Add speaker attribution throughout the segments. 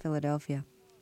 Speaker 1: Philadelphia.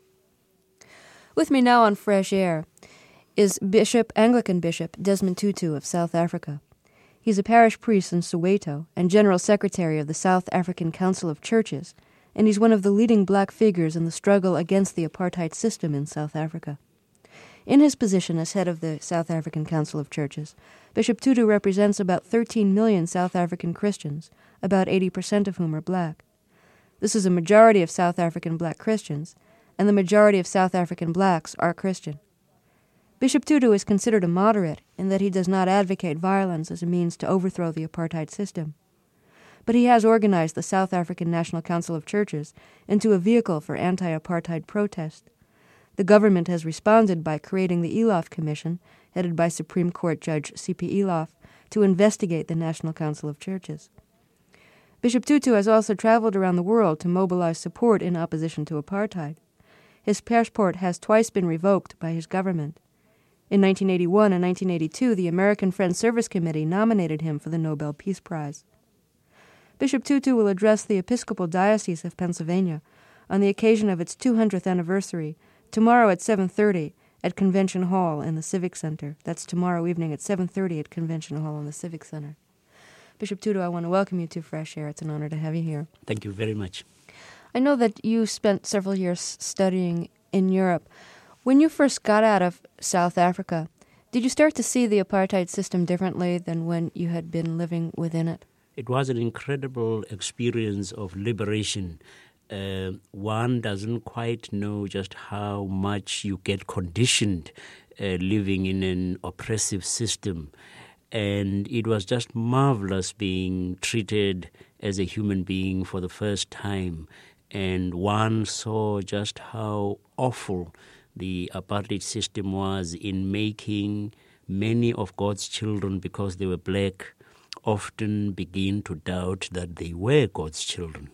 Speaker 1: With me now on Fresh Air is Anglican Bishop Desmond Tutu of South Africa. He's a parish priest in Soweto and General Secretary of the South African Council of Churches, and he's one of the leading black figures in the struggle against the apartheid system in South Africa. In his position as head of the South African Council of Churches, Bishop Tutu represents about 13 million South African Christians, about 80% of whom are black. This is a majority of South African black Christians, and the majority of South African blacks are Christian. Bishop Tutu is considered a moderate in that he does not advocate violence as a means to overthrow the apartheid system. But he has organized the South African National Council of Churches into a vehicle for anti-apartheid protest. The government has responded by creating the Eloff Commission, headed by Supreme Court Judge C.P. Eloff, to investigate the National Council of Churches. Bishop Tutu has also traveled around the world to mobilize support in opposition to apartheid. His passport has twice been revoked by his government. In 1981 and 1982, the American Friends Service Committee nominated him for the Nobel Peace Prize. Bishop Tutu will address the Episcopal Diocese of Pennsylvania on the occasion of its 200th anniversary tomorrow at 7:30 at Convention Hall in the Civic Center. That's tomorrow evening at 7:30 at Convention Hall in the Civic Center. Bishop Tutu, I want to welcome you to Fresh Air. It's an honor to have you here.
Speaker 2: Thank you very much.
Speaker 1: I know that you spent several years studying in Europe. When you first got out of South Africa, did you start to see the apartheid system differently than when you had been living within it?
Speaker 2: It was an incredible experience of liberation. One doesn't quite know just how much you get conditioned living in an oppressive system. And it was just marvelous being treated as a human being for the first time. And one saw just how awful the apartheid system was in making many of God's children, because they were black, often begin to doubt that they were God's children.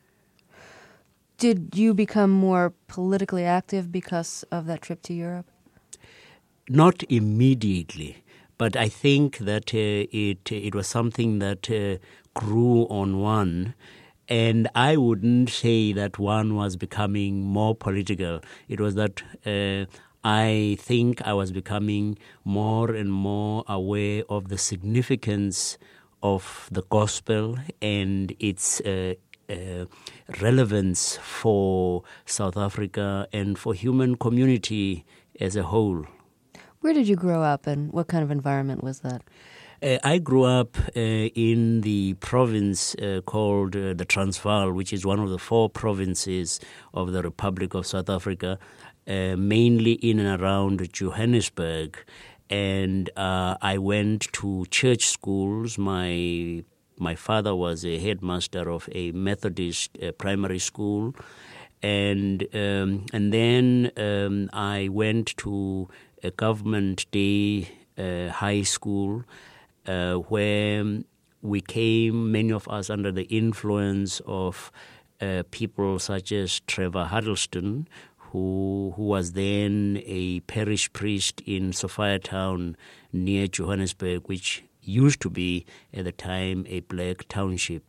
Speaker 1: Did you become more politically active because of that trip to Europe?
Speaker 2: Not immediately, but I think that it was something that grew on one. And I wouldn't say that one was becoming more political. It was that I think I was becoming more and more aware of the significance of the gospel and its relevance for South Africa and for human community as a whole.
Speaker 1: Where did you grow up and what kind of environment was that?
Speaker 2: I grew up in the province called the Transvaal, which is one of the 4 provinces of the Republic of South Africa, mainly in and around Johannesburg. And I went to church schools. My father was a headmaster of a Methodist primary school. And then I went to a government day high school, where we came, many of us, under the influence of people such as Trevor Huddleston, who was then a parish priest in Sophiatown near Johannesburg, which used to be, at the time, a black township.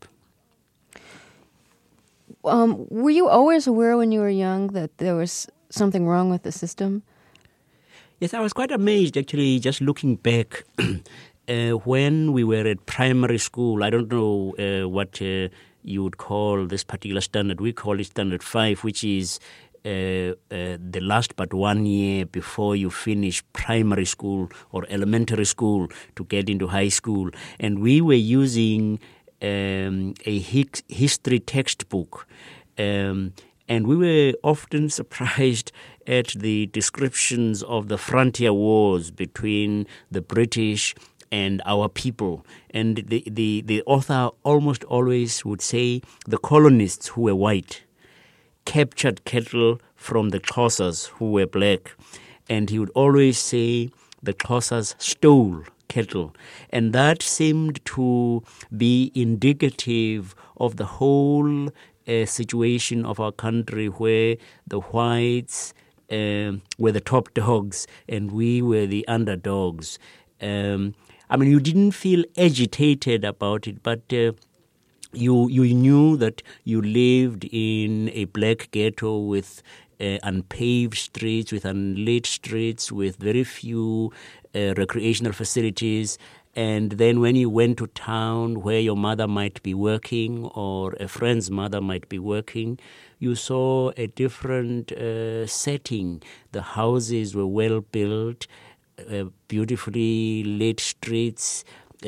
Speaker 1: Were you always aware when you were young that there was something wrong with the system?
Speaker 2: Yes, I was quite amazed, actually, just looking back. When we were at primary school, I don't know what you would call this particular standard. We call it Standard 5, which is the last but 1 year before you finish primary school or elementary school to get into high school. And we were using a history textbook. And we were often surprised at the descriptions of the frontier wars between the British and our people. And the author almost always would say the colonists, who were white, captured cattle from the Xhosas, who were black. And he would always say the Xhosas stole cattle. And that seemed to be indicative of the whole situation of our country, where the whites were the top dogs and we were the underdogs. You didn't feel agitated about it, but you knew that you lived in a black ghetto with unpaved streets, with unlit streets, with very few recreational facilities. And then when you went to town where your mother might be working or a friend's mother might be working, you saw a different setting. The houses were well built, beautifully lit streets,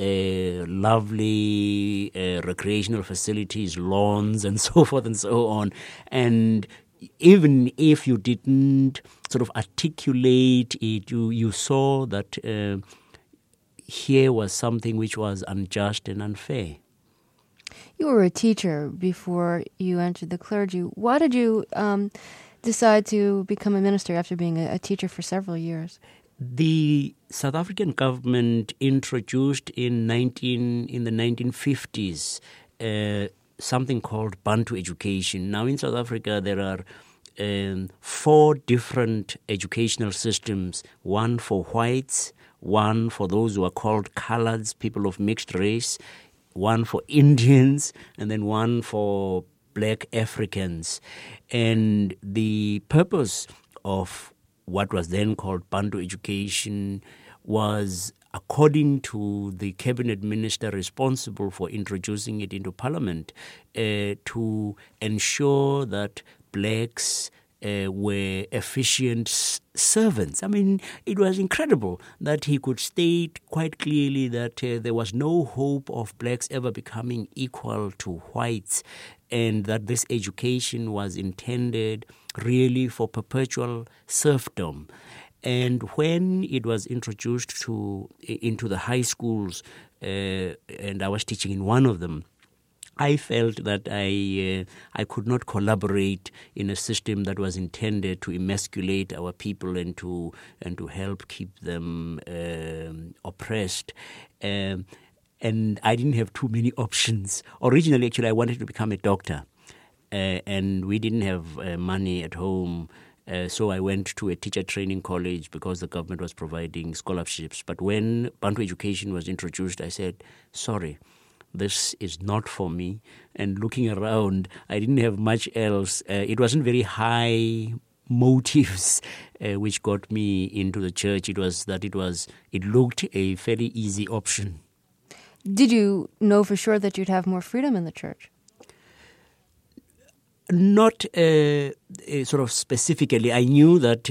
Speaker 2: lovely recreational facilities, lawns, and so forth and so on. And even if you didn't sort of articulate it, you saw that here was something which was unjust and unfair.
Speaker 1: You were a teacher before you entered the clergy. Why did you decide to become a minister after being a teacher for several years?
Speaker 2: The South African government introduced in the 1950s something called Bantu education. Now in South Africa there are 4 different educational systems, one for whites, one for those who are called coloreds, people of mixed race, one for Indians, and then one for black Africans. And the purpose of what was then called Bantu education was, according to the cabinet minister responsible for introducing it into parliament, to ensure that blacks were efficient servants. I mean, it was incredible that he could state quite clearly that there was no hope of blacks ever becoming equal to whites, and that this education was intended really for perpetual serfdom. And when it was introduced into the high schools, and I was teaching in one of them, I felt that I could not collaborate in a system that was intended to emasculate our people and to help keep them oppressed. And I didn't have too many options. Originally, actually, I wanted to become a doctor, and we didn't have money at home. So I went to a teacher training college because the government was providing scholarships. But when Bantu education was introduced, I said, sorry, this is not for me. And looking around, I didn't have much else. It wasn't very high motives which got me into the church. It looked a fairly easy option.
Speaker 1: Did you know for sure that you'd have more freedom in the church?
Speaker 2: Not sort of specifically. I knew that,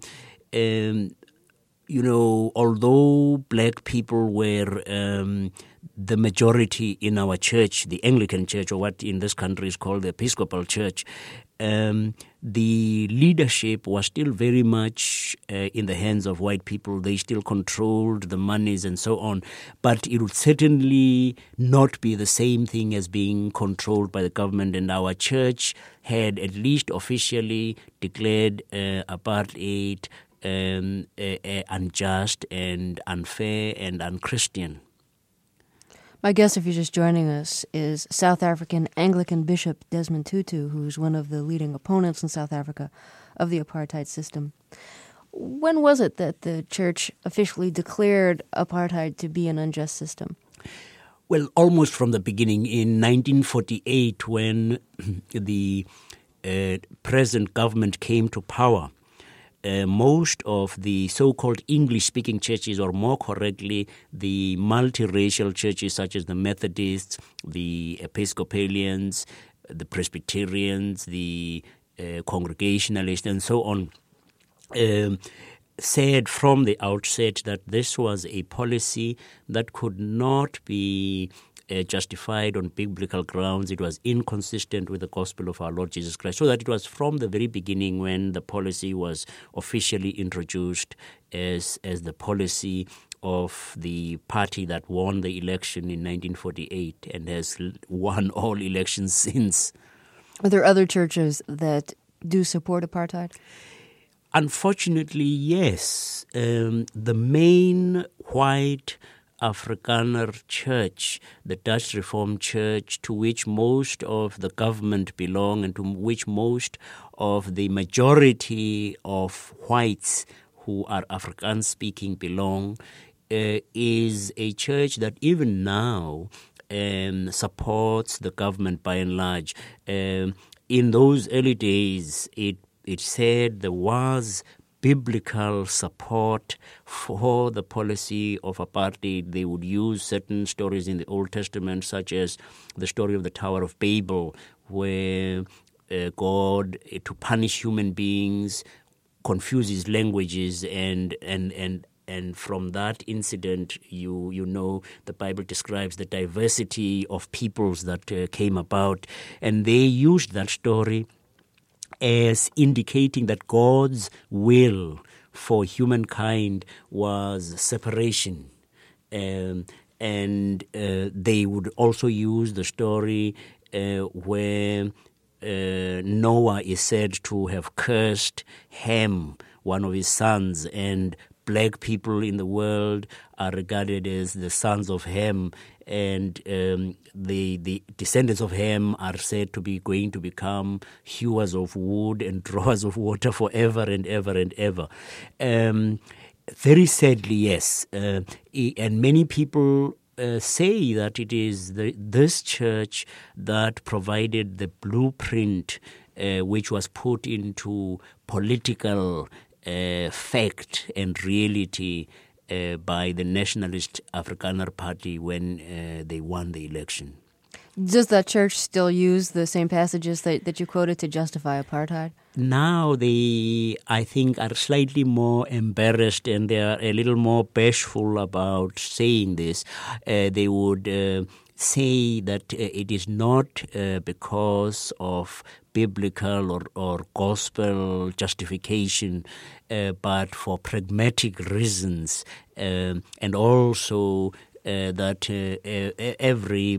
Speaker 2: although black people were the majority in our church, the Anglican church, or what in this country is called the Episcopal Church, the leadership was still very much in the hands of white people. They still controlled the monies and so on. But it would certainly not be the same thing as being controlled by the government. And our church had at least officially declared apartheid unjust and unfair and unchristian.
Speaker 1: My guest, if you're just joining us, is South African Anglican Bishop Desmond Tutu, who's one of the leading opponents in South Africa of the apartheid system. When was it that the church officially declared apartheid to be an unjust system?
Speaker 2: Well, almost from the beginning. In 1948, when the present government came to power, most of the so-called English-speaking churches, or more correctly, the multiracial churches such as the Methodists, the Episcopalians, the Presbyterians, the Congregationalists, and so on, said from the outset that this was a policy that could not be justified on biblical grounds. It was inconsistent with the gospel of our Lord Jesus Christ. So that it was from the very beginning when the policy was officially introduced as the policy of the party that won the election in 1948 and has won all elections since.
Speaker 1: Are there other churches that do support apartheid?
Speaker 2: Unfortunately, yes. The main white Afrikaner church, the Dutch Reformed Church, to which most of the government belong and to which most of the majority of whites who are Afrikaans-speaking belong, is a church that even now supports the government by and large. In those early days, it said there was biblical support for the policy of apartheid. They would use certain stories in the Old Testament, such as the story of the Tower of Babel, where God, to punish human beings, confuses languages, and from that incident, you know, the Bible describes the diversity of peoples that came about, and they used that story as indicating that God's will for humankind was separation. And they would also use the story where Noah is said to have cursed Ham, one of his sons, and black people in the world are regarded as the sons of Ham, and the descendants of Ham are said to be going to become hewers of wood and drawers of water forever and ever and ever. Very sadly, yes. And many people say that it is this church that provided the blueprint which was put into political fact and reality by the Nationalist Afrikaner Party when they won the election.
Speaker 1: Does that church still use the same passages that you quoted to justify apartheid?
Speaker 2: Now they, I think, are slightly more embarrassed and they are a little more bashful about saying this. They would say that it is not because of biblical or gospel justification, but for pragmatic reasons, and also that every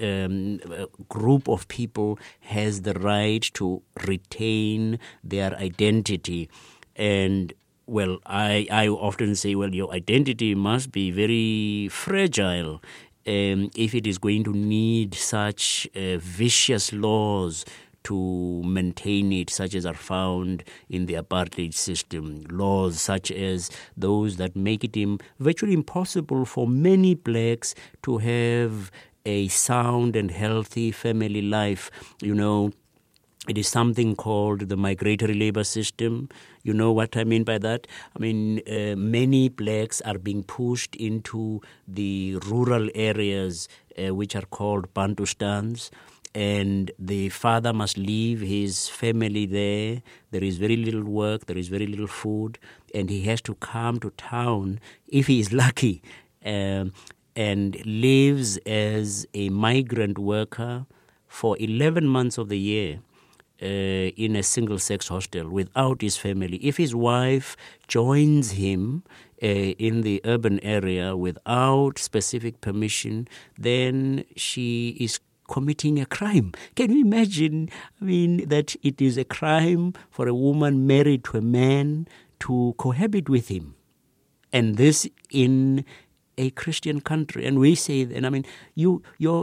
Speaker 2: group of people has the right to retain their identity. And, well, I often say, well, your identity must be very fragile if it is going to need such vicious laws to maintain it, such as are found in the apartheid system. Laws such as those that make it virtually impossible for many blacks to have a sound and healthy family life. You know, it is something called the migratory labor system. You know what I mean by that? I mean, many blacks are being pushed into the rural areas, which are called Bantustans, and the father must leave his family there. There is very little work, there is very little food, and he has to come to town, if he is lucky, and lives as a migrant worker for 11 months of the year in a single-sex hostel without his family. If his wife joins him in the urban area without specific permission, then she is committing a crime. Can you imagine, that it is a crime for a woman married to a man to cohabit with him? And this in a Christian country. And we say, and your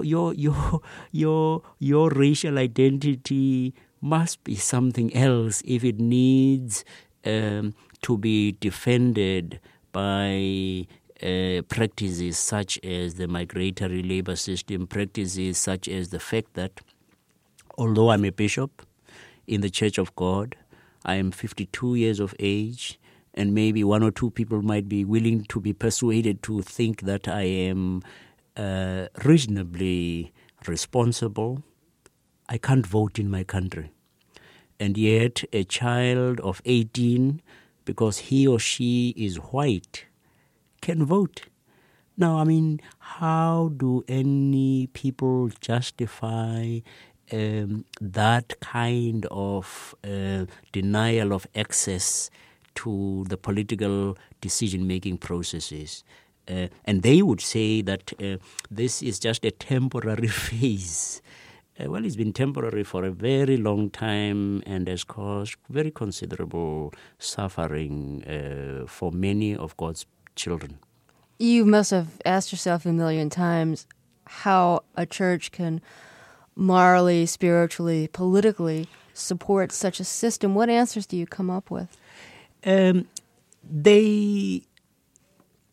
Speaker 2: racial identity must be something else if it needs to be defended by practices such as the migratory labor system, practices such as the fact that although I'm a bishop in the Church of God, I am 52 years of age, and maybe one or two people might be willing to be persuaded to think that I am reasonably responsible. I can't vote in my country. And yet a child of 18, because he or she is white, can vote. Now, how do any people justify that kind of denial of access to the political decision-making processes? And they would say that this is just a temporary phase. Well, it's been temporary for a very long time and has caused very considerable suffering for many of God's children.
Speaker 1: You must have asked yourself a million times how a church can morally, spiritually, politically support such a system. What answers do you come up with?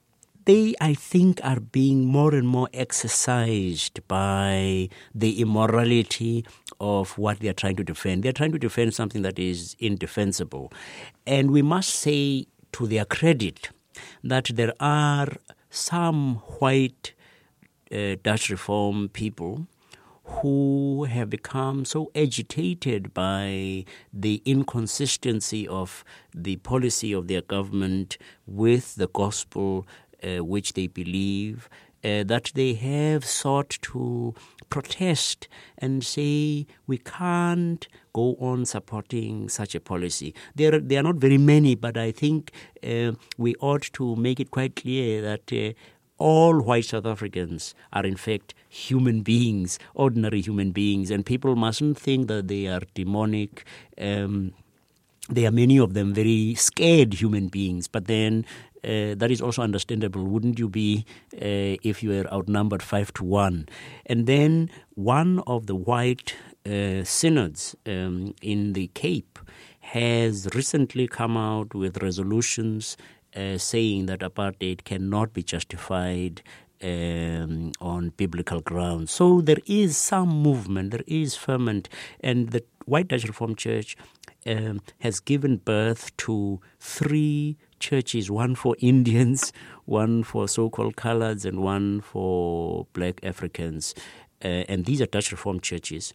Speaker 2: they, I think, are being more and more exercised by the immorality of what they are trying to defend. They are trying to defend something that is indefensible. And we must say, to their credit, that there are some white Dutch Reform people who have become so agitated by the inconsistency of the policy of their government with the gospel which they believe, that they have sought to protest and say we can't go on supporting such a policy. There are not very many, but I think we ought to make it quite clear that all white South Africans are in fact human beings, ordinary human beings, and people mustn't think that they are demonic. There are many of them very scared human beings, but then that is also understandable. Wouldn't you be if you were outnumbered 5-1? And then one of the white synods in the Cape has recently come out with resolutions saying that apartheid cannot be justified on biblical grounds. So there is some movement, there is ferment, and the White Dutch Reformed Church has given birth to 3 churches, one for Indians, one for so-called coloreds, and one for black Africans. And these are Dutch Reformed churches.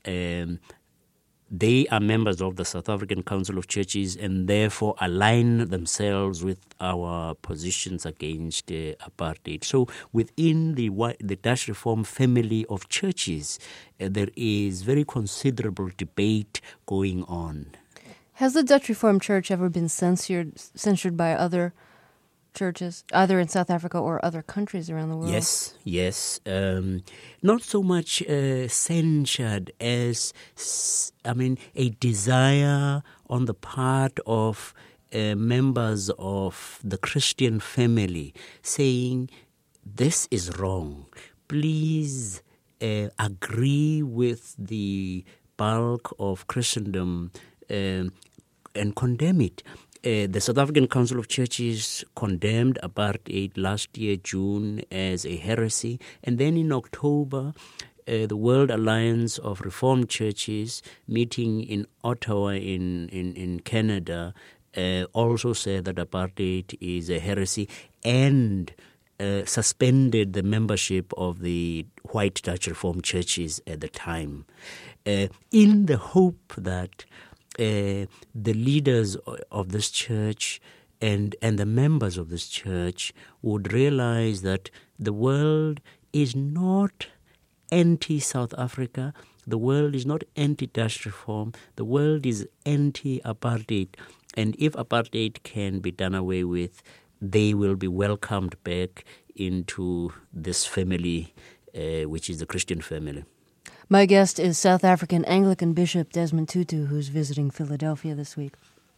Speaker 2: They are members of the South African Council of Churches and therefore align themselves with our positions against apartheid. So within the Dutch Reform family of churches, there is very considerable debate going on.
Speaker 1: Has the Dutch Reformed Church ever been censured by other churches, either in South Africa or other countries around the world?
Speaker 2: Yes. Not so much censured as, a desire on the part of members of the Christian family saying, this is wrong. Please agree with the bulk of Christendom and condemn it. The South African Council of Churches condemned apartheid last year, June, as a heresy. And then in October, the World Alliance of Reformed Churches, meeting in Ottawa in Canada, also said that apartheid is a heresy and suspended the membership of the white Dutch Reformed Churches at the time, in the hope that the leaders of this church and the members of this church would realize that the world is not anti-South Africa, the world is not anti-Dutch Reform, the world is anti-apartheid. And if apartheid can be done away with, they will be welcomed back into this family, which is the Christian family.
Speaker 1: My guest is South African Anglican Bishop Desmond Tutu, who's visiting Philadelphia this week.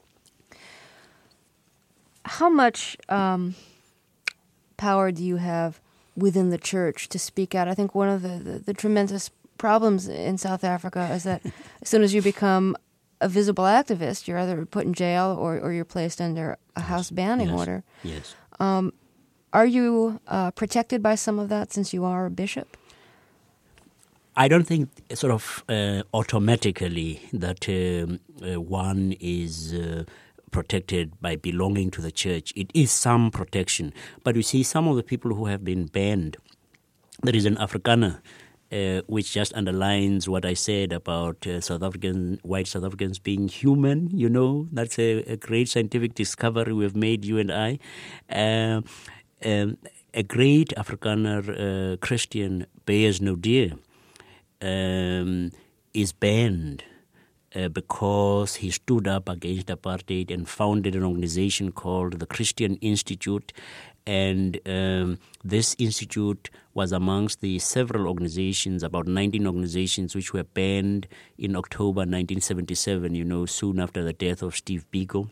Speaker 1: How much power do you have within the church to speak out? I think one of the tremendous problems in South Africa is that as soon as you become a visible activist, you're either put in jail or you're placed under a house banning order.
Speaker 2: Yes.
Speaker 1: Are you protected by some of that since you are a bishop?
Speaker 2: I don't think automatically that one is protected by belonging to the church. It is some protection. But you see, some of the people who have been banned, there is an Afrikaner, which just underlines what I said about white South Africans being human. You know, that's a great scientific discovery we've made, you and I. A great Afrikaner Christian, Beyers Naudé, is banned because he stood up against apartheid and founded an organization called the Christian Institute. And this institute was amongst the several organizations, about 19 organizations, which were banned in October 1977, soon after the death of Steve Biko.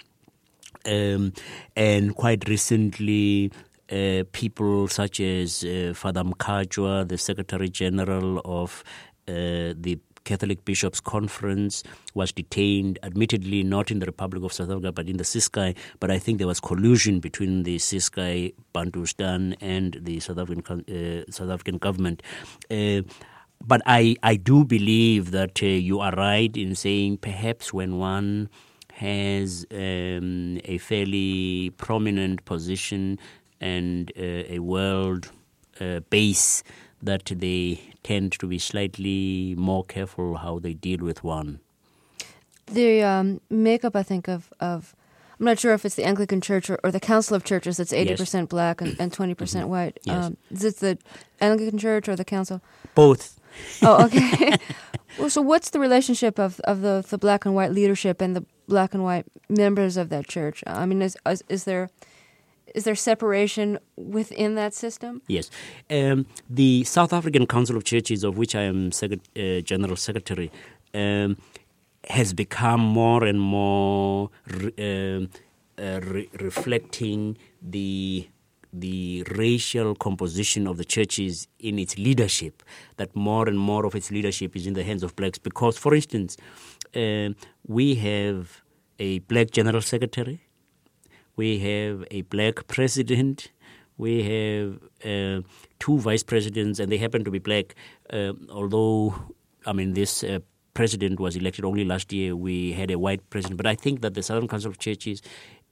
Speaker 2: And quite recently, people such as Father Mkhatshwa, the Secretary General of the Catholic Bishops' Conference was detained, admittedly not in the Republic of South Africa, but in the Ciskei. But I think there was collusion between the Ciskei, Bantustan, and the South African government. But I do believe that you are right in saying perhaps when one has a fairly prominent position and a world base, that they tend to be slightly more careful how they deal with one.
Speaker 1: The makeup, I think, of I'm not sure if it's the Anglican Church or the Council of Churches that's 80% black and 20% white.
Speaker 2: Yes.
Speaker 1: Is it the Anglican Church or the Council?
Speaker 2: Both.
Speaker 1: Oh, okay. Well, so what's the relationship of the black and white leadership and the black and white members of that church? I mean, is there separation within that system?
Speaker 2: Yes. The South African Council of Churches, of which I am General Secretary, has become more and more reflecting the racial composition of the churches in its leadership, that more and more of its leadership is in the hands of blacks. Because, for instance, we have a black General Secretary, we have a black president, we have 2 vice presidents, and they happen to be black. Although, I mean, this president was elected only last year, we had a white president. But I think that the Southern Council of Churches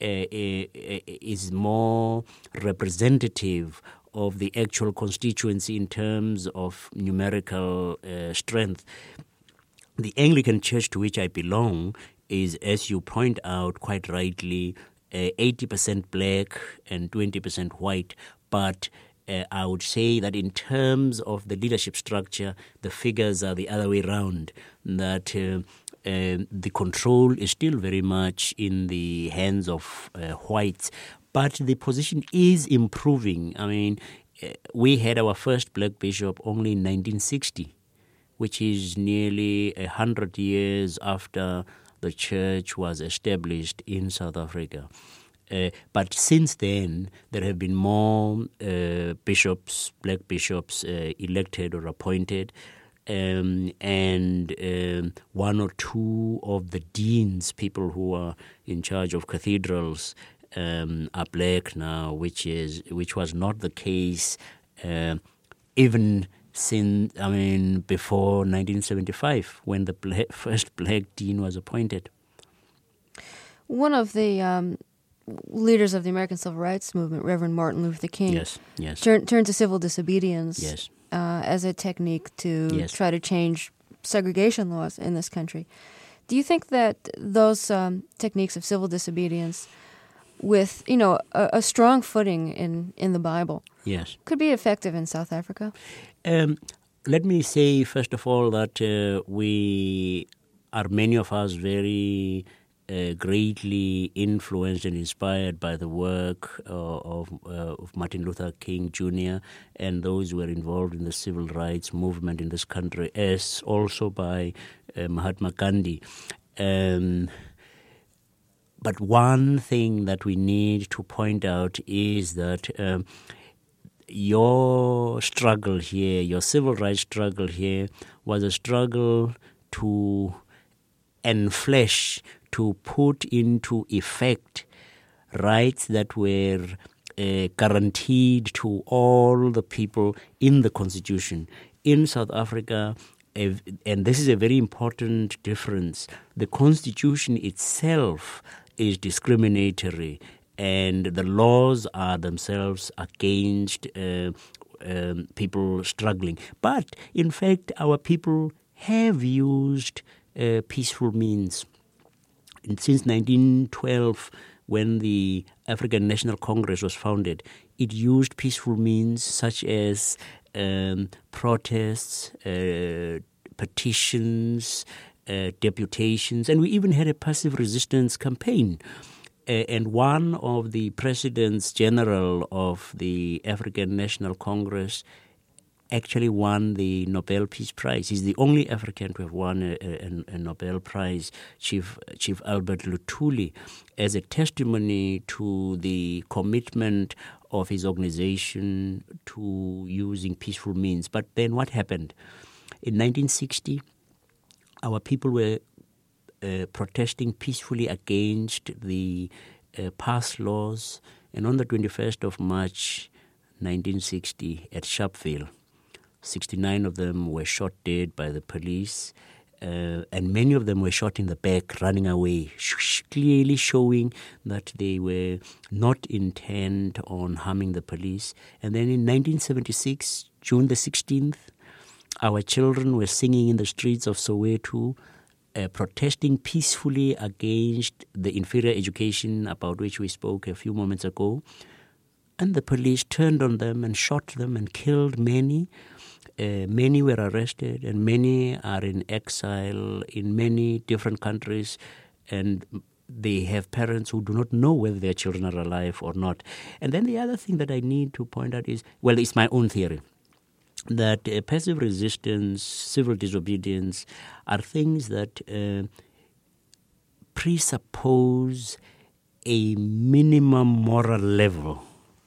Speaker 2: is more representative of the actual constituency in terms of numerical strength. The Anglican Church, to which I belong, is, as you point out quite rightly, 80% black and 20% white. But I would say that in terms of the leadership structure, the figures are the other way around, that the control is still very much in the hands of whites. But the position is improving. I mean, we had our first black bishop only in 1960, which is nearly 100 years after the church was established in South Africa. But since then, there have been more bishops, black bishops, elected or appointed, and 1 or 2 of the deans, people who are in charge of cathedrals, are black now, which was not the case even since, before 1975, when the first black dean was appointed.
Speaker 1: One of the leaders of the American Civil Rights Movement, Reverend Martin Luther King,
Speaker 2: yes.
Speaker 1: turned to civil disobedience as a technique to try to change segregation laws in this country. Do you think that those techniques of civil disobedience, with a strong footing in the Bible, could be effective in South Africa?
Speaker 2: Let me say first of all that many of us very greatly influenced and inspired by the work of Martin Luther King Jr. and those who were involved in the civil rights movement in this country, as also by Mahatma Gandhi. But one thing that we need to point out is that your struggle here, your civil rights struggle here, was a struggle to enflesh, to put into effect rights that were guaranteed to all the people in the Constitution. In South Africa, and this is a very important difference, the Constitution itself is discriminatory, and the laws are themselves against people struggling. But, in fact, our people have used peaceful means. And since 1912, when the African National Congress was founded, it used peaceful means such as protests, petitions, deputations, and we even had a passive resistance campaign. And one of the presidents general of the African National Congress actually won the Nobel Peace Prize. He's the only African to have won a Nobel Prize, Chief Albert Luthuli, as a testimony to the commitment of his organization to using peaceful means. But then what happened? In 1960, our people were protesting peacefully against the past laws. And on the 21st of March 1960 at Sharpeville, 69 of them were shot dead by the police, and many of them were shot in the back, running away, clearly showing that they were not intent on harming the police. And then in 1976, June the 16th, our children were singing in the streets of Soweto, protesting peacefully against the inferior education about which we spoke a few moments ago. And the police turned on them and shot them and killed many. Many were arrested, and many are in exile in many different countries, and they have parents who do not know whether their children are alive or not. And then the other thing that I need to point out is, well, it's my own theory, that passive resistance, civil disobedience are things that presuppose a minimum moral level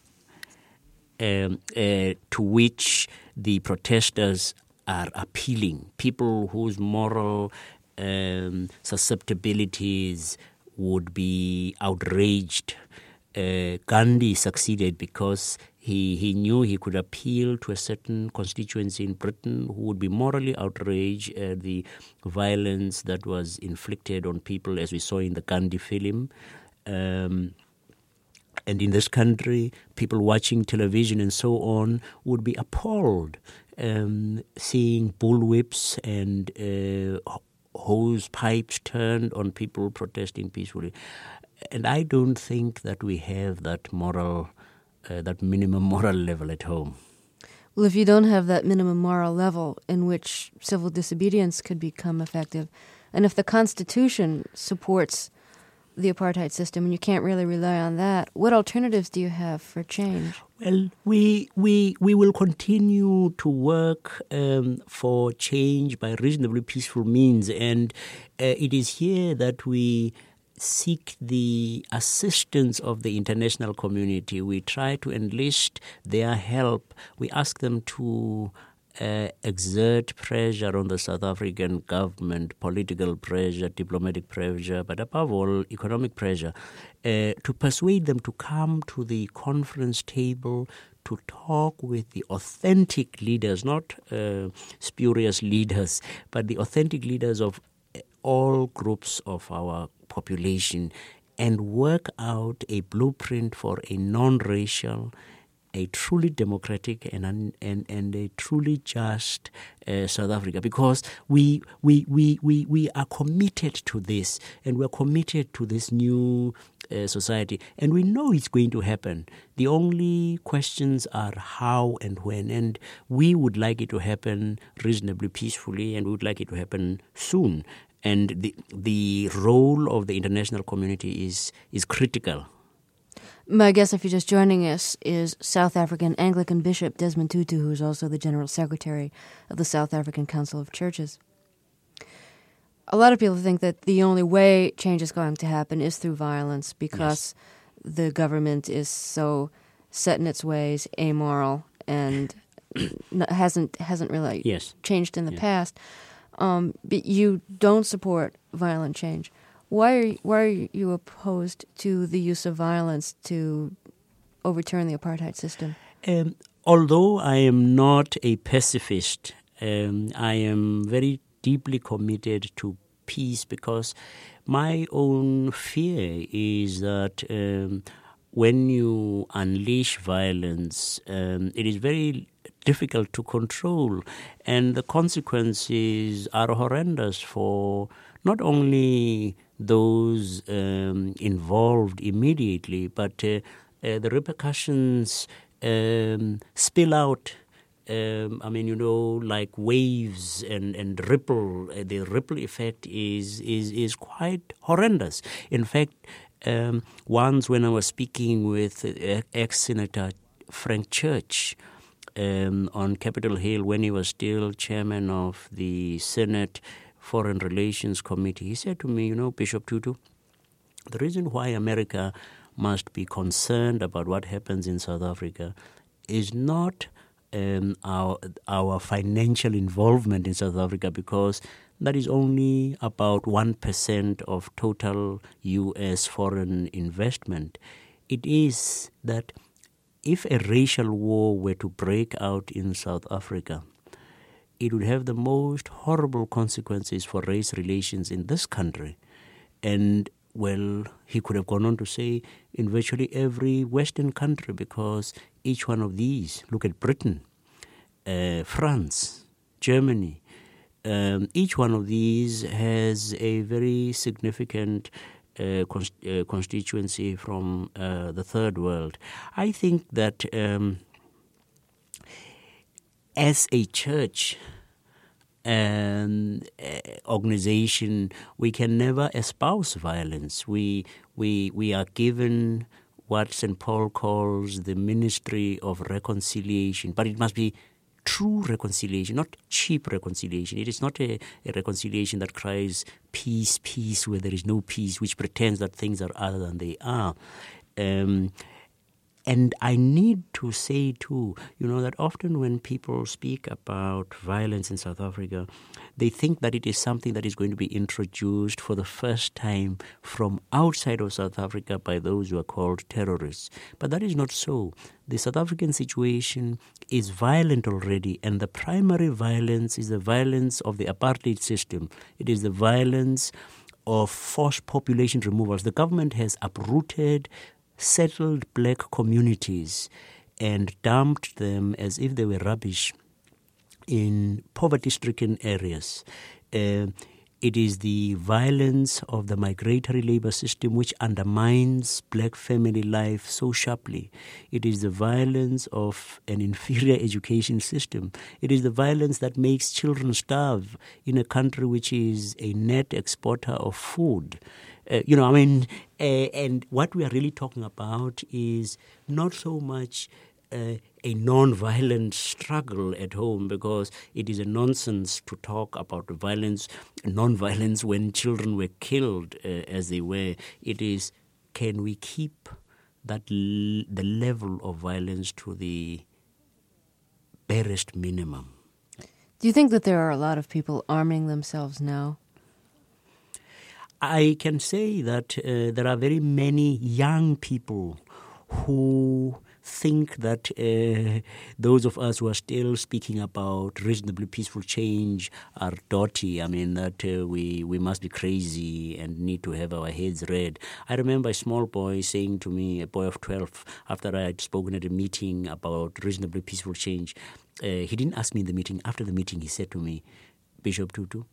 Speaker 2: to which the protesters are appealing, people whose moral susceptibilities would be outraged. Gandhi succeeded because he knew he could appeal to a certain constituency in Britain who would be morally outraged at the violence that was inflicted on people, as we saw in the Gandhi film. And in this country, people watching television and so on would be appalled seeing bullwhips and hose pipes turned on people protesting peacefully. And I don't think that we have that minimum moral level at home.
Speaker 1: Well, if you don't have that minimum moral level in which civil disobedience could become effective, and if the Constitution supports the apartheid system and you can't really rely on that, what alternatives do you have for change?
Speaker 2: Well, we will continue to work for change by reasonably peaceful means, and it is here that we seek the assistance of the international community. We try to enlist their help. We ask them to exert pressure on the South African government, political pressure, diplomatic pressure, but above all, economic pressure, to persuade them to come to the conference table to talk with the authentic leaders, not spurious leaders, but the authentic leaders of all groups of our population, and work out a blueprint for a non-racial, a truly democratic and a truly just South Africa, because we are committed to this, and we are committed to this new society, and we know it's going to happen. The only questions are how and when, and we would like it to happen reasonably peacefully, and we would like it to happen soon. And the role of the international community is critical.
Speaker 1: My guest, if you're just joining us, is South African Anglican Bishop Desmond Tutu, who is also the General Secretary of the South African Council of Churches. A lot of people think that the only way change is going to happen is through violence, because the government is so set in its ways, amoral, and hasn't really changed in the past. But you don't support violent change. Why are you opposed to the use of violence to overturn the apartheid system?
Speaker 2: Although I am not a pacifist, I am very deeply committed to peace, because my own fear is that when you unleash violence, it is very difficult to control, and the consequences are horrendous for not only those involved immediately, but the repercussions spill out. Like waves and ripple. The ripple effect is quite horrendous. In fact, once when I was speaking with ex-Senator Frank Church on Capitol Hill, when he was still chairman of the Senate Foreign Relations Committee, he said to me, Bishop Tutu, the reason why America must be concerned about what happens in South Africa is not our financial involvement in South Africa, because that is only about 1% of total U.S. foreign investment. It is that if a racial war were to break out in South Africa, it would have the most horrible consequences for race relations in this country. And, well, he could have gone on to say in virtually every Western country, because each one of these, look at Britain, France, Germany, each one of these has a very significant constituency from the third world. I think that as a church organization, we can never espouse violence. We are given what St. Paul calls the ministry of reconciliation, but it must be true reconciliation, not cheap reconciliation. It is not a reconciliation that cries peace, peace, where there is no peace, which pretends that things are other than they are. And I need to say, too, that often when people speak about violence in South Africa, they think that it is something that is going to be introduced for the first time from outside of South Africa by those who are called terrorists. But that is not so. The South African situation is violent already, and the primary violence is the violence of the apartheid system. It is the violence of forced population removals. The government has uprooted settled black communities and dumped them as if they were rubbish in poverty-stricken areas. It is the violence of the migratory labor system which undermines black family life so sharply. It is the violence of an inferior education system. It is the violence that makes children starve in a country which is a net exporter of food. And what we are really talking about is not so much a non-violent struggle at home, because it is a nonsense to talk about non-violence when children were killed as they were. It is, can we keep the level of violence to the barest minimum?
Speaker 1: Do you think that there are a lot of people arming themselves now?
Speaker 2: I can say that there are very many young people who think that those of us who are still speaking about reasonably peaceful change are dotty. I mean, that we must be crazy and need to have our heads read. I remember a small boy saying to me, a boy of 12, after I had spoken at a meeting about reasonably peaceful change, he didn't ask me in the meeting. After the meeting, he said to me, Bishop Tutu,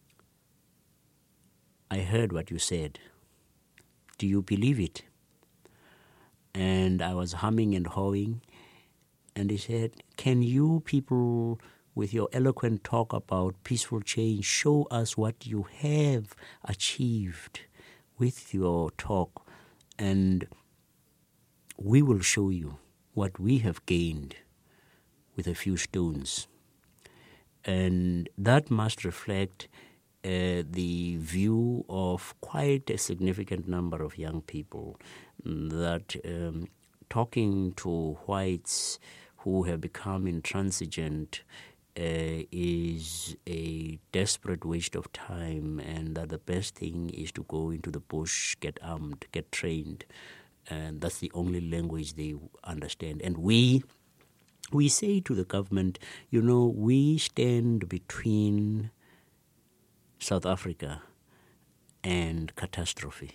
Speaker 2: I heard what you said. Do you believe it? And I was humming and hawing. And he said, can you people, with your eloquent talk about peaceful change, show us what you have achieved with your talk? And we will show you what we have gained with a few stones. And that must reflect the view of quite a significant number of young people, that talking to whites who have become intransigent is a desperate waste of time, and that the best thing is to go into the bush, get armed, get trained, and that's the only language they understand. And we say to the government, we stand between South Africa and catastrophe.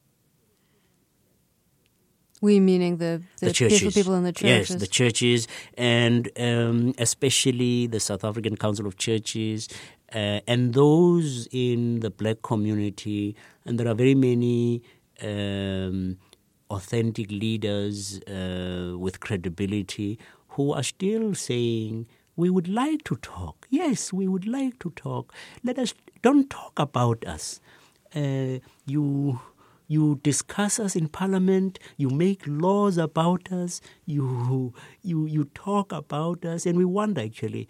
Speaker 1: We meaning the peaceful people in the churches?
Speaker 2: Yes, the churches, and especially the South African Council of Churches, and those in the black community. And there are very many authentic leaders with credibility who are still saying, we would like to talk. Yes, we would like to talk. Don't talk about us. You discuss us in Parliament. You make laws about us. You talk about us, and we wonder actually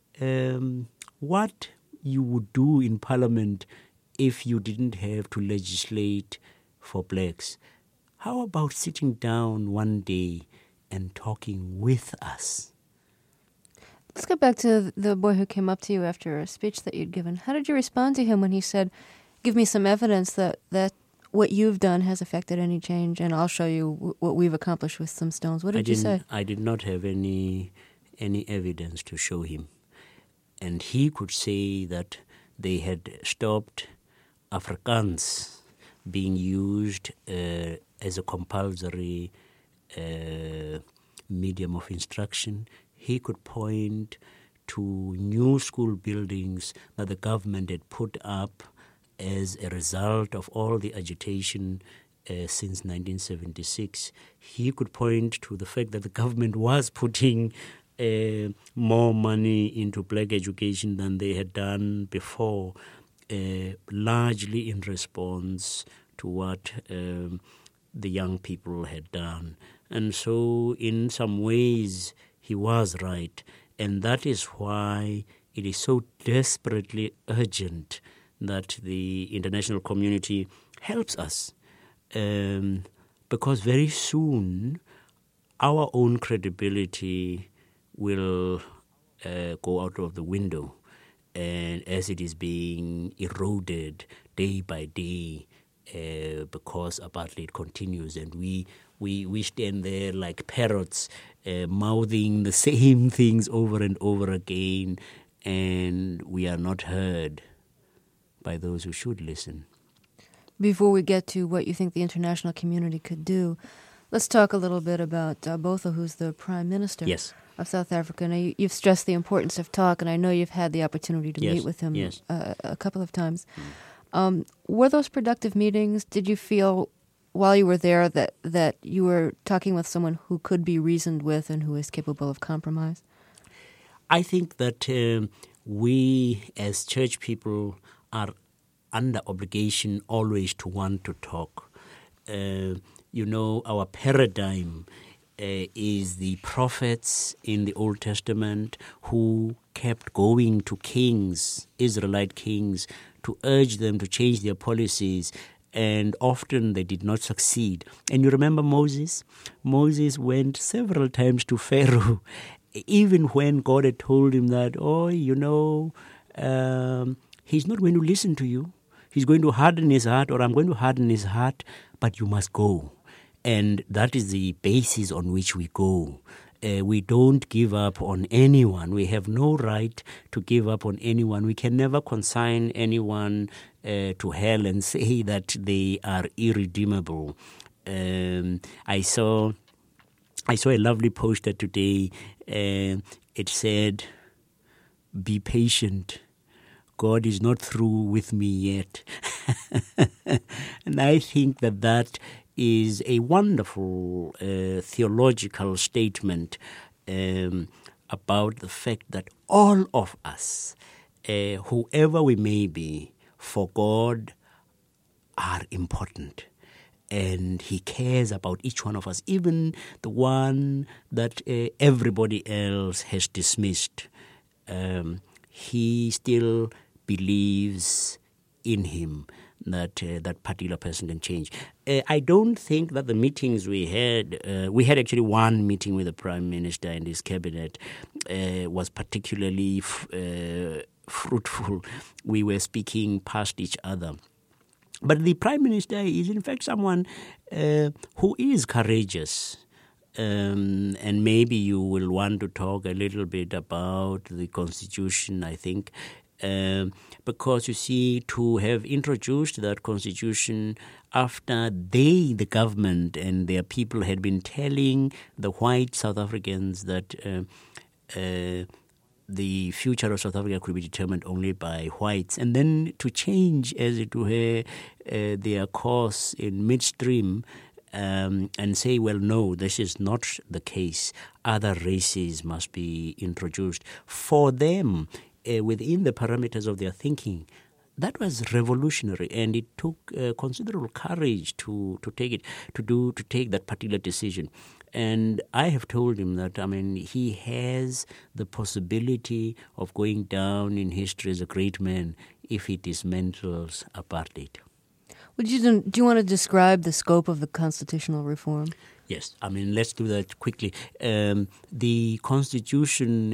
Speaker 2: what you would do in Parliament if you didn't have to legislate for blacks. How about sitting down one day and talking with us?
Speaker 1: Let's go back to the boy who came up to you after a speech that you'd given. How did you respond to him when he said, give me some evidence that what you've done has affected any change, and I'll show you what we've accomplished with some stones? What did you say?
Speaker 2: I did not have any evidence to show him. And he could say that they had stopped Afrikaans being used as a compulsory medium of instruction. He could point to new school buildings that the government had put up as a result of all the agitation since 1976. He could point to the fact that the government was putting more money into black education than they had done before, largely in response to what the young people had done. And so in some ways he was right. And that is why it is so desperately urgent that the international community helps us. Because very soon our own credibility will go out of the window, and as it is being eroded day by day because apartheid continues, and we stand there like parrots mouthing the same things over and over again, and we are not heard by those who should listen.
Speaker 1: Before we get to what you think the international community could do, let's talk a little bit about Botha, who's the Prime Minister of South Africa. Now, you've stressed the importance of talk, and I know you've had the opportunity to meet with him a couple of times. Were those productive meetings? Did you feel while you were there that you were talking with someone who could be reasoned with and who is capable of compromise?
Speaker 2: I think that we as church people are under obligation always to want to talk. Our paradigm is the prophets in the Old Testament who kept going to kings, Israelite kings, to urge them to change their policies, and often they did not succeed. And you remember Moses? Moses went several times to Pharaoh, even when God had told him that, he's not going to listen to you. He's going to harden his heart, or I'm going to harden his heart, but you must go. And that is the basis on which we go. We don't give up on anyone. We have no right to give up on anyone. We can never consign anyone to hell and say that they are irredeemable. I saw a lovely poster today. It said, "Be patient. God is not through with me yet." And I think that is a wonderful theological statement about the fact that all of us, whoever we may be, for God are important. And he cares about each one of us, even the one that everybody else has dismissed. He still believes in him, that that particular person can change. I don't think that the meetings we had actually one meeting with the Prime Minister and his cabinet, was particularly fruitful. We were speaking past each other. But the Prime Minister is in fact someone who is courageous. And maybe you will want to talk a little bit about the Constitution, I think, because you see, to have introduced that Constitution after the government and their people had been telling the white South Africans that the future of South Africa could be determined only by whites, and then to change, as it were, their course in midstream, and say, well, no, this is not the case. Other races must be introduced for them within the parameters of their thinking. That was revolutionary, and it took considerable courage to take that particular decision. And I have told him that, he has the possibility of going down in history as a great man if he dismantles apartheid.
Speaker 1: Do you want to describe the scope of the constitutional reform?
Speaker 2: Yes, I mean, let's do that quickly. The Constitution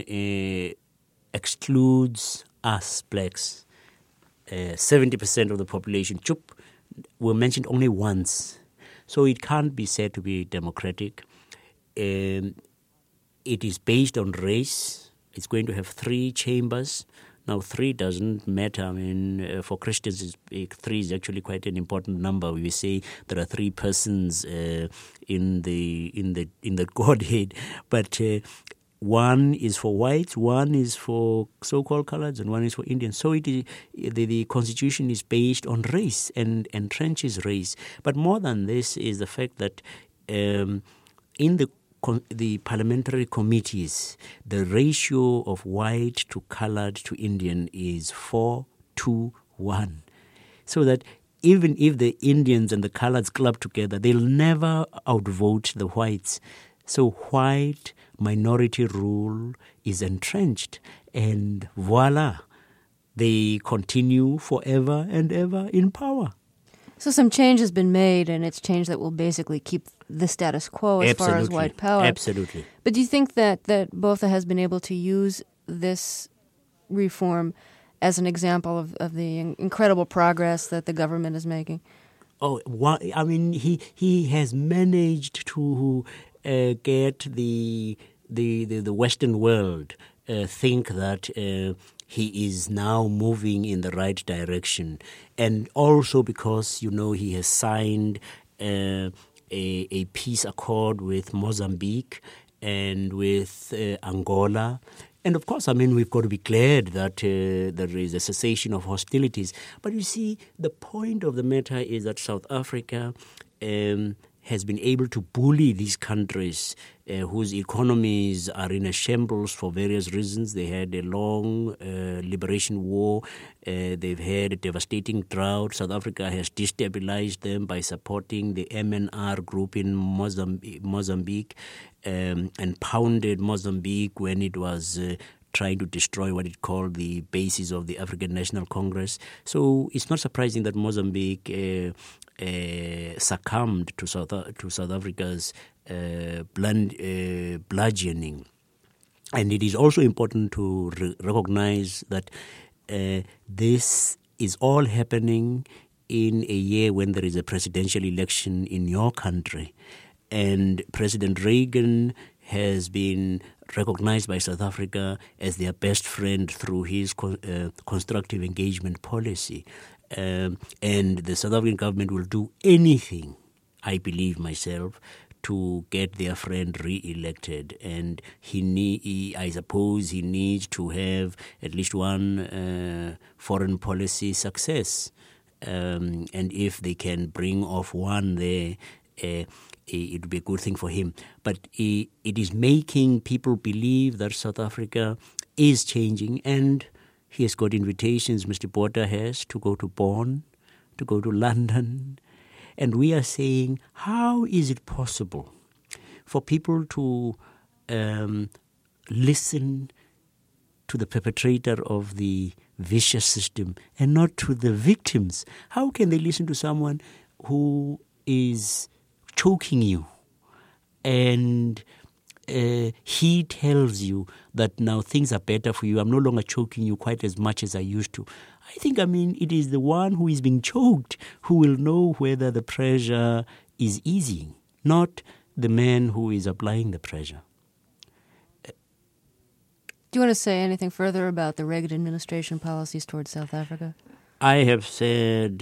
Speaker 2: excludes us blacks. 70% of the population, were mentioned only once. So it can't be said to be democratic. It is based on race. It's going to have 3 chambers. Now, 3 doesn't matter. I mean, for Christians, 3 is actually quite an important number. We say there are 3 persons in the Godhead, but 1 is for whites, 1 is for so-called coloreds, and 1 is for Indians. So the Constitution is based on race and entrenches race. But more than this is the fact that in the parliamentary committees, the ratio of white to colored to Indian is 4-1. So that even if the Indians and the coloreds club together, they'll never outvote the whites. So white minority rule is entrenched, and voila, they continue forever and ever in power.
Speaker 1: So some change has been made, and it's change that will basically keep the status quo as far as white power.
Speaker 2: Absolutely.
Speaker 1: But do you think that Botha has been able to use this reform as an example of the incredible progress that the government is making?
Speaker 2: Oh, I mean, he has managed to get the Western world think that he is now moving in the right direction, and also because he has signed a peace accord with Mozambique and with Angola. And of course, I mean, we've got to be glad that there is a cessation of hostilities. But you see, the point of the matter is that South Africa has been able to bully these countries whose economies are in a shambles for various reasons. They had a long liberation war. They've had a devastating drought. South Africa has destabilized them by supporting the MNR group in Mozambique and pounded Mozambique when it was trying to destroy what it called the basis of the African National Congress. So it's not surprising that Mozambique succumbed to South Africa's bludgeoning. And it is also important to recognize that this is all happening in a year when there is a presidential election in your country. And President Reagan has been recognized by South Africa as their best friend through his constructive engagement policy. And the South African government will do anything, I believe myself, to get their friend re-elected. And I suppose he needs to have at least one foreign policy success. And if they can bring off one there, it would be a good thing for him. But it is making people believe that South Africa is changing, and he has got invitations, Mr. Botha has, to go to Bonn, to go to London. And we are saying, how is it possible for people to listen to the perpetrator of the vicious system and not to the victims? How can they listen to someone who is choking you and he tells you that now things are better for you, I'm no longer choking you quite as much as I used to? I think, it is the one who is being choked who will know whether the pressure is easing, not the man who is applying the pressure.
Speaker 1: Do you want to say anything further about the Reagan administration policies towards South Africa?
Speaker 2: I have said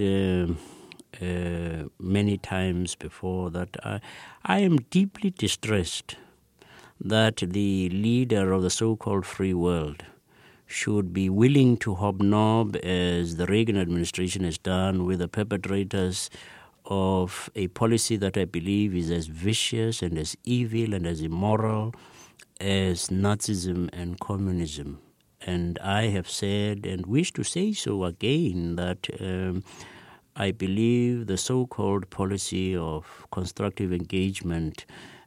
Speaker 2: many times before that I am deeply distressed that the leader of the so-called free world should be willing to hobnob, as the Reagan administration has done, with the perpetrators of a policy that I believe is as vicious and as evil and as immoral as Nazism and communism. And I have said, and wish to say so again, that I believe the so-called policy of constructive engagement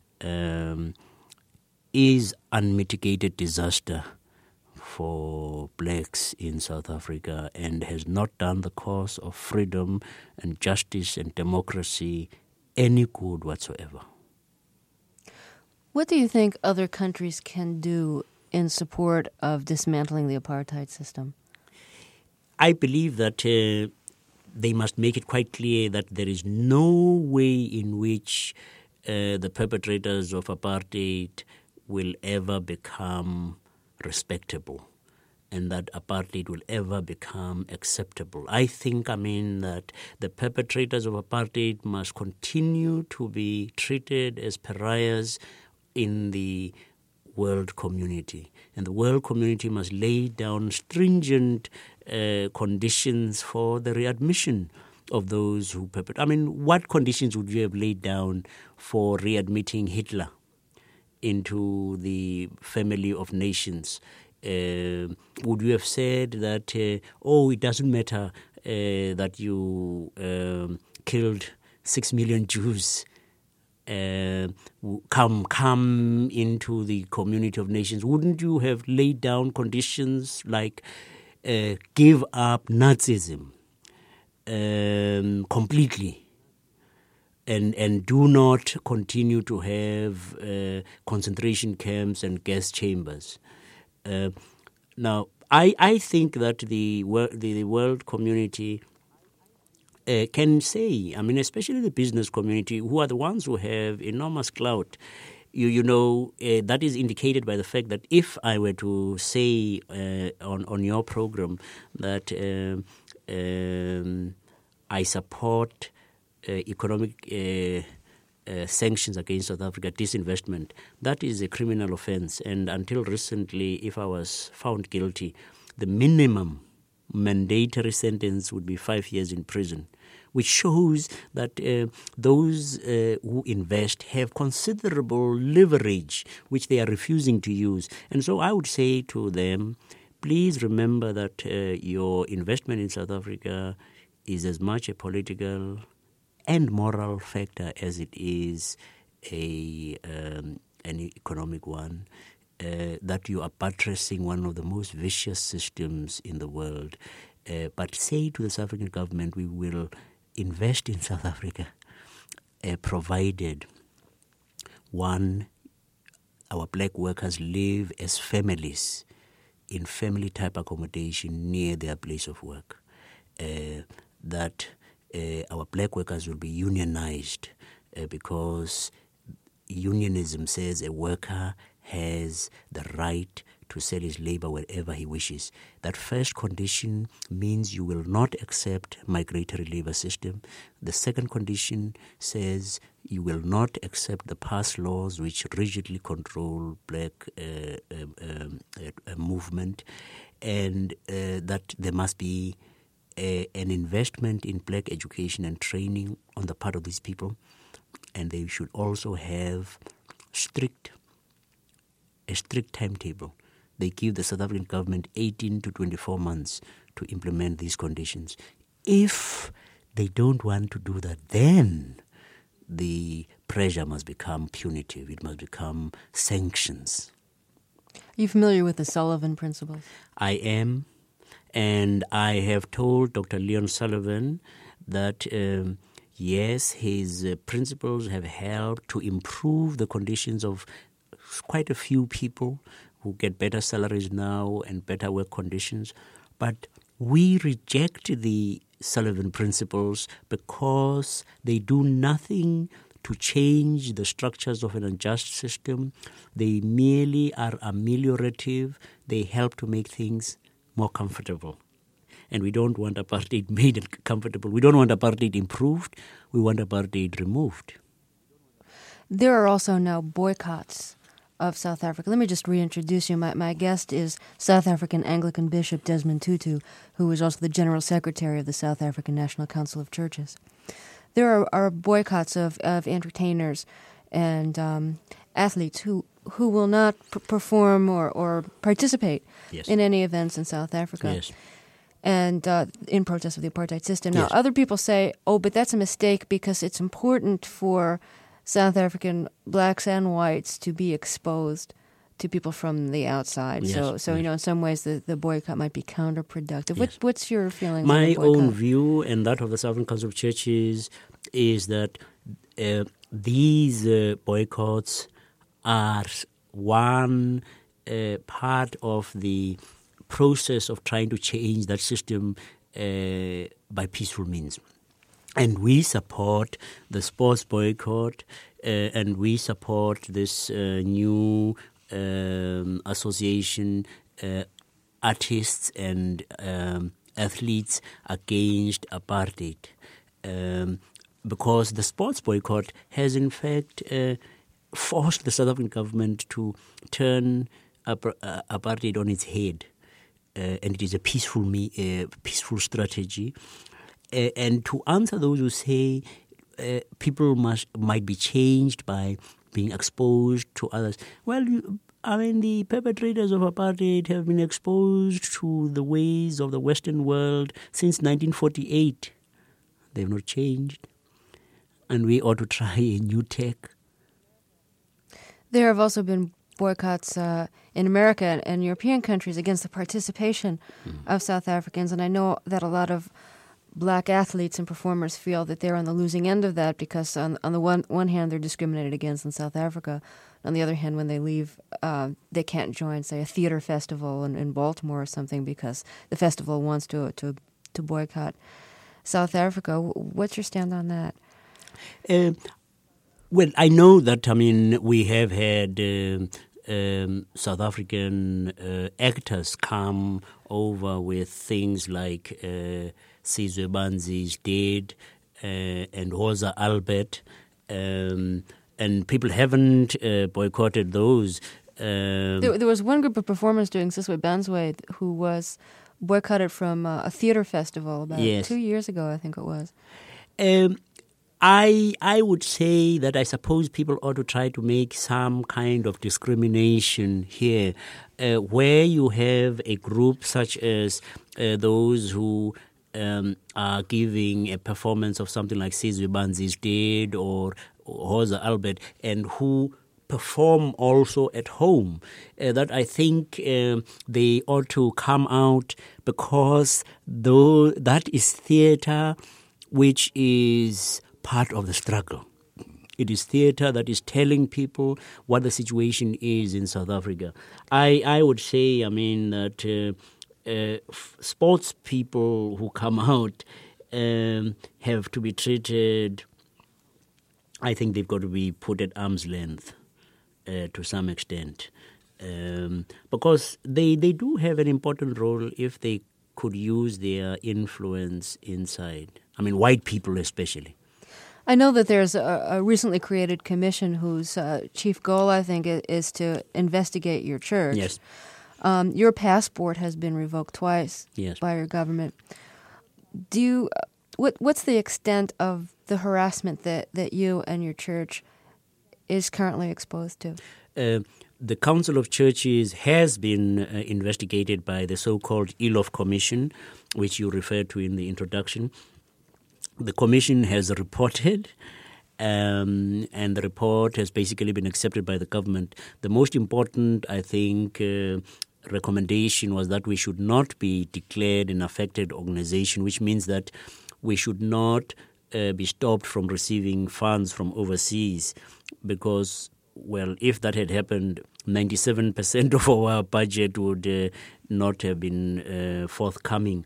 Speaker 2: is unmitigated disaster for blacks in South Africa and has not done the cause of freedom and justice and democracy any good whatsoever.
Speaker 1: What do you think other countries can do in support of dismantling the apartheid system?
Speaker 2: I believe that they must make it quite clear that there is no way in which the perpetrators of apartheid will ever become respectable and that apartheid will ever become acceptable. I think, that the perpetrators of apartheid must continue to be treated as pariahs in the world community. And the world community must lay down stringent conditions for the readmission of those who perpetrate. What conditions would you have laid down for readmitting Hitler into the family of nations? Would you have said that, it doesn't matter that you killed 6 million Jews, come into the community of nations? Wouldn't you have laid down conditions like give up Nazism completely and do not continue to have concentration camps and gas chambers? Now, I think that the world community can say, especially the business community, who are the ones who have enormous clout. That is indicated by the fact that if I were to say on your program that I support economic sanctions against South Africa, disinvestment, that is a criminal offense. And until recently, if I was found guilty, the minimum mandatory sentence would be 5 years in prison, which shows that those who invest have considerable leverage, which they are refusing to use. And so I would say to them, please remember that your investment in South Africa is as much a political and moral factor as it is an economic one. That you are buttressing one of the most vicious systems in the world. But say to the South African government, we will invest in South Africa, provided, one, our black workers live as families in family-type accommodation near their place of work, that our black workers will be unionized because unionism says a worker has the right to sell his labor wherever he wishes. That first condition means you will not accept migratory labor system. The second condition says you will not accept the past laws which rigidly control black movement, and that there must be an investment in black education and training on the part of these people, and they should also have a strict timetable. They give the South African government 18 to 24 months to implement these conditions. If they don't want to do that, then the pressure must become punitive. It must become sanctions.
Speaker 1: Are you familiar with the Sullivan principles?
Speaker 2: I am. And I have told Dr. Leon Sullivan that, yes, his principles have helped to improve the conditions of quite a few people who get better salaries now and better work conditions. But we reject the Sullivan principles because they do nothing to change the structures of an unjust system. They merely are ameliorative. They help to make things more comfortable. And we don't want apartheid made comfortable. We don't want apartheid improved. We want apartheid removed.
Speaker 1: There are also now boycotts of South Africa. Let me just reintroduce you. My guest is South African Anglican Bishop Desmond Tutu, who is also the General Secretary of the South African National Council of Churches. There are boycotts of entertainers and athletes who will not perform or participate in any events in South Africa.
Speaker 2: Yes.
Speaker 1: And in protest of the apartheid system. Now,
Speaker 2: Yes.
Speaker 1: other people say, but that's a mistake because it's important for South African blacks and whites to be exposed to people from the outside.
Speaker 2: Yes,
Speaker 1: So
Speaker 2: yes.
Speaker 1: in some ways, the boycott might be counterproductive.
Speaker 2: Yes.
Speaker 1: What's your feeling?
Speaker 2: My
Speaker 1: on the boycott?
Speaker 2: own view and that of the Southern Council of Churches is that these boycotts are one part of the process of trying to change that system by peaceful means. And we support the sports boycott, and we support this new association, artists and athletes against apartheid. Because the sports boycott has in fact forced the South African government to turn apartheid on its head. And it is a peaceful strategy. And to answer those who say people might be changed by being exposed to others, well, the perpetrators of apartheid have been exposed to the ways of the Western world since 1948. They have not changed. And we ought to try a new tech.
Speaker 1: There have also been boycotts in America and European countries against the participation of South Africans. And I know that a lot of black athletes and performers feel that they're on the losing end of that because on the one hand, they're discriminated against in South Africa. On the other hand, when they leave, they can't join, say, a theater festival in Baltimore or something because the festival wants to boycott South Africa. What's your stand on that?
Speaker 2: Well, I know that, we have had South African actors come over with things like Sizwe Banzi's Dead and Rosa Albert, and people haven't boycotted those.
Speaker 1: There was one group of performers doing Sizwe Banzi's who was boycotted from a theater festival about 2 years ago, I think it was.
Speaker 2: I would say that I suppose people ought to try to make some kind of discrimination here, where you have a group such as those who are giving a performance of something like Sizwe Banzi's Dead or Rosa Albert, and who perform also at home, that I think they ought to come out, because though that is theatre which is part of the struggle. It is theatre that is telling people what the situation is in South Africa. I would say, that sports people who come out have to be treated, I think they've got to be put at arm's length to some extent, because they do have an important role if they could use their influence inside. White people especially.
Speaker 1: I know that there's a recently created commission whose chief goal, I think, is to investigate your church.
Speaker 2: Yes.
Speaker 1: Your passport has been revoked twice by your government. What's the extent of the harassment that you and your church is currently exposed to?
Speaker 2: The Council of Churches has been investigated by the so-called Elof Commission, which you referred to in the introduction. The commission has reported, and the report has basically been accepted by the government. The most important, I think, recommendation was that we should not be declared an affected organization, which means that we should not be stopped from receiving funds from overseas, because, well, if that had happened, 97% of our budget would not have been forthcoming.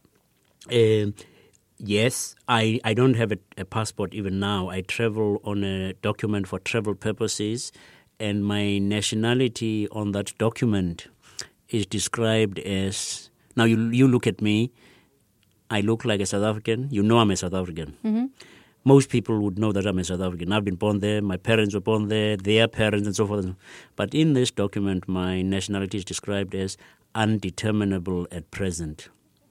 Speaker 2: Yes, I don't have a passport even now. I travel on a document for travel purposes, and my nationality on that document is described as... Now, you look at me, I look like a South African. You know I'm a South African. Mm-hmm. Most people would know that I'm a South African. I've been born there, my parents were born there, their parents, and so forth. But in this document, my nationality is described as undeterminable at present.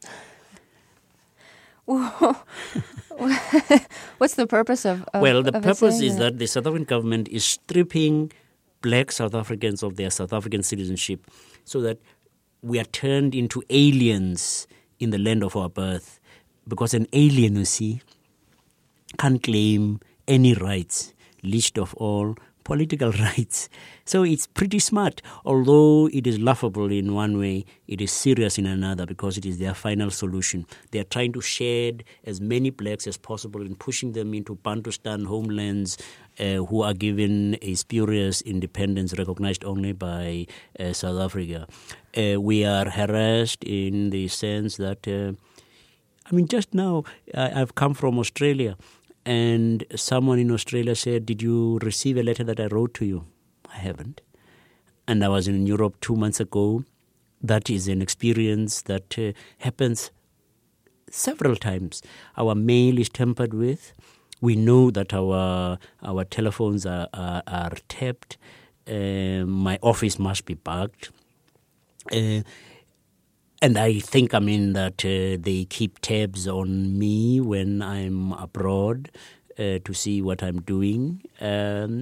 Speaker 1: What's the purpose of
Speaker 2: Well, the purpose is
Speaker 1: that
Speaker 2: the South African government is stripping black South Africans of their South African citizenship so that we are turned into aliens in the land of our birth. Because an alien, you see, can't claim any rights, least of all political rights. So it's pretty smart. Although it is laughable in one way, it is serious in another because it is their final solution. They are trying to shed as many blacks as possible and pushing them into Bantustan homelands who are given a spurious independence recognized only by South Africa. We are harassed in the sense that, just now I've come from Australia. And someone in Australia said, "Did you receive a letter that I wrote to you?" I haven't. And I was in Europe 2 months ago. That is an experience that happens several times. Our mail is tampered with. We know that our telephones are tapped. My office must be bugged. And I think, that they keep tabs on me when I'm abroad to see what I'm doing, and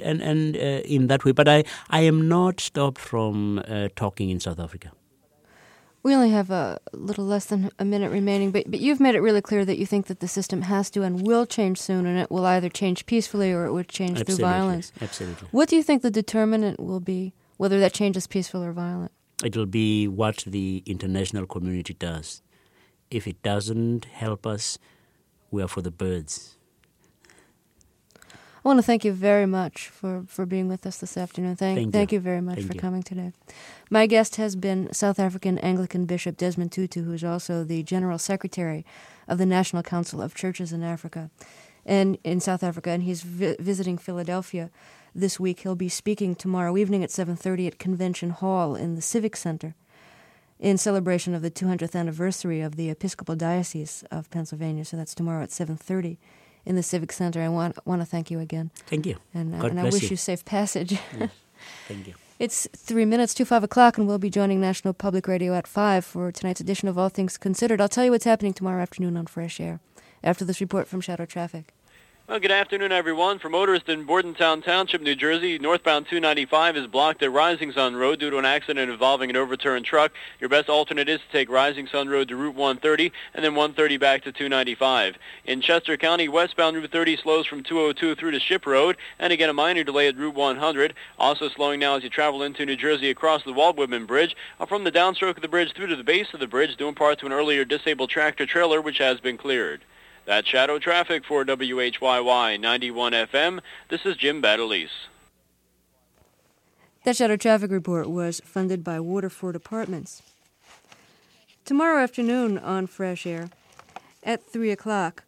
Speaker 2: in that way. But I am not stopped from talking in South Africa.
Speaker 1: We only have a little less than a minute remaining, but you've made it really clear that you think that the system has to and will change soon, and it will either change peacefully or it would change through violence.
Speaker 2: Absolutely.
Speaker 1: What do you think the determinant will be, whether that change is peaceful or violent?
Speaker 2: It'll be what the international community does. If it doesn't help us, we are for the birds.
Speaker 1: I want to thank you very much for being with us this afternoon. Thank you very much for coming today. My guest has been South African Anglican Bishop Desmond Tutu, who is also the General Secretary of the National Council of Churches in Africa, and in South Africa, and he's visiting Philadelphia this week. He'll be speaking tomorrow evening at 7:30 at Convention Hall in the Civic Center in celebration of the 200th anniversary of the Episcopal Diocese of Pennsylvania. So that's tomorrow at 7:30 in the Civic Center. I want to thank you again.
Speaker 2: Thank you.
Speaker 1: And I wish you safe passage.
Speaker 2: Yes. Thank you.
Speaker 1: It's 3 minutes to 5 o'clock, and we'll be joining National Public Radio at 5 for tonight's edition of All Things Considered. I'll tell you what's happening tomorrow afternoon on Fresh Air after this report from Shadow Traffic.
Speaker 3: Well, good afternoon, everyone. For motorists in Bordentown Township, New Jersey, northbound 295 is blocked at Rising Sun Road due to an accident involving an overturned truck. Your best alternate is to take Rising Sun Road to Route 130 and then 130 back to 295. In Chester County, westbound Route 30 slows from 202 through to Ship Road, and again a minor delay at Route 100. Also slowing now as you travel into New Jersey across the Walt Whitman Bridge, from the downstroke of the bridge through to the base of the bridge, due in part to an earlier disabled tractor-trailer which has been cleared. That's Shadow Traffic for WHYY 91 FM. This is Jim Badalise.
Speaker 1: That Shadow Traffic Report was funded by Waterford Apartments. Tomorrow afternoon on Fresh Air at 3 o'clock,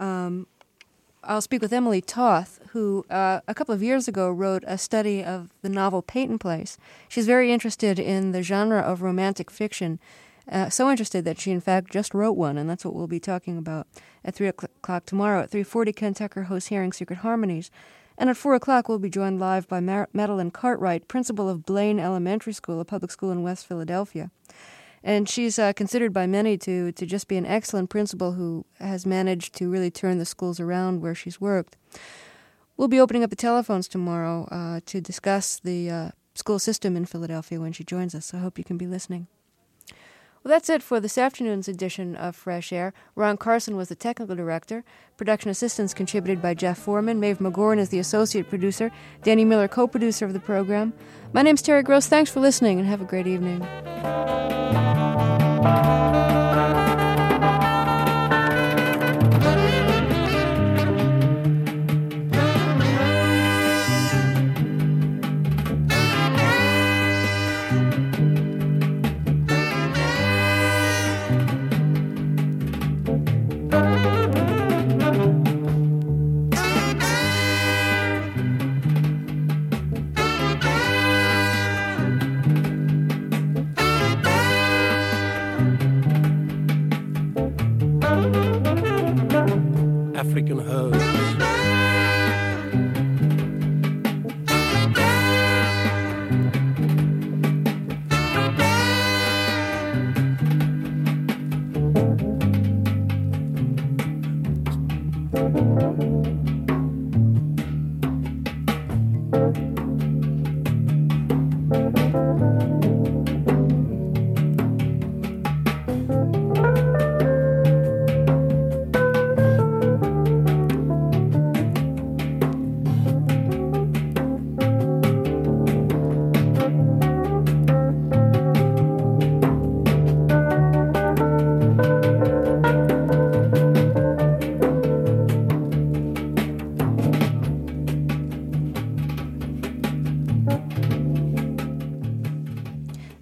Speaker 1: I'll speak with Emily Toth, who a couple of years ago wrote a study of the novel Peyton Place. She's very interested in the genre of romantic fiction, so interested that she, in fact, just wrote one, and that's what we'll be talking about at 3 o'clock tomorrow. At 3:40, Ken Tucker hosts Hearing Secret Harmonies. And at 4 o'clock, we'll be joined live by Madeline Cartwright, principal of Blaine Elementary School, a public school in West Philadelphia. And she's considered by many to just be an excellent principal who has managed to really turn the schools around where she's worked. We'll be opening up the telephones tomorrow to discuss the school system in Philadelphia when she joins us. So I hope you can be listening. Well, that's it for this afternoon's edition of Fresh Air. Ron Carson was the technical director. Production assistance contributed by Jeff Foreman. Maeve McGoran is the associate producer. Danny Miller, co-producer of the program. My name's Terry Gross. Thanks for listening, and have a great evening.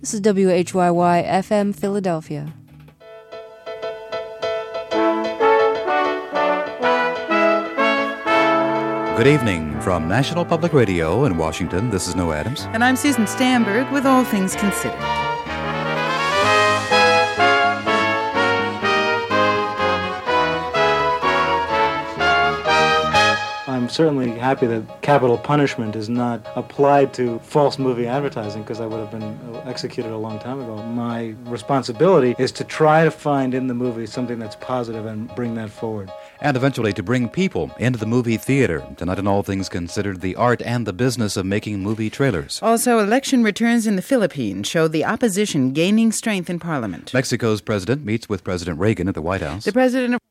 Speaker 1: This is WHYY FM Philadelphia.
Speaker 4: Good evening. From National Public Radio in Washington, this is Noah Adams.
Speaker 5: And I'm Susan Stamberg with All Things Considered.
Speaker 6: I'm certainly happy that capital punishment is not applied to false movie advertising, because I would have been executed a long time ago. My responsibility is to try to find in the movie something that's positive and bring that forward.
Speaker 4: And eventually to bring people into the movie theater. Tonight on All Things Considered, the art and the business of making movie trailers.
Speaker 5: Also, election returns in the Philippines show the opposition gaining strength in Parliament.
Speaker 4: Mexico's president meets with President Reagan at the White House.
Speaker 5: The president of